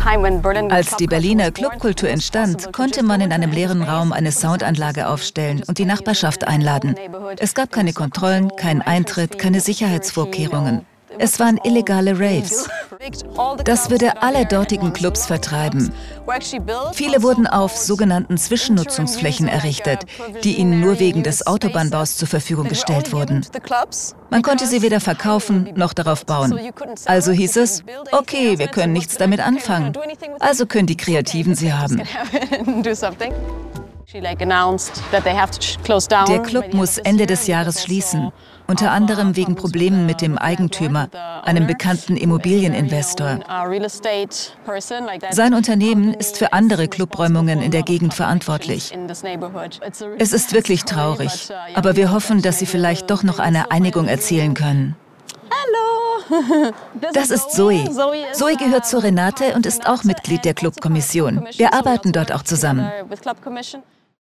Als die Berliner Clubkultur entstand, konnte man in einem leeren Raum eine Soundanlage aufstellen und die Nachbarschaft einladen. Es gab keine Kontrollen, keinen Eintritt, keine Sicherheitsvorkehrungen. Es waren illegale Raves. Das würde alle dortigen Clubs vertreiben. Viele wurden auf sogenannten Zwischennutzungsflächen errichtet, die ihnen nur wegen des Autobahnbaus zur Verfügung gestellt wurden. Man konnte sie weder verkaufen noch darauf bauen. Also hieß es, okay, wir können nichts damit anfangen. Also können die Kreativen sie haben. Der Club muss Ende des Jahres schließen, unter anderem wegen Problemen mit dem Eigentümer, einem bekannten Immobilieninvestor. Sein Unternehmen ist für andere Clubräumungen in der Gegend verantwortlich. Es ist wirklich traurig, aber wir hoffen, dass Sie vielleicht doch noch eine Einigung erzielen können. Hallo! Das ist Zoe. Zoe gehört zu Renate und ist auch Mitglied der Clubkommission. Wir arbeiten dort auch zusammen.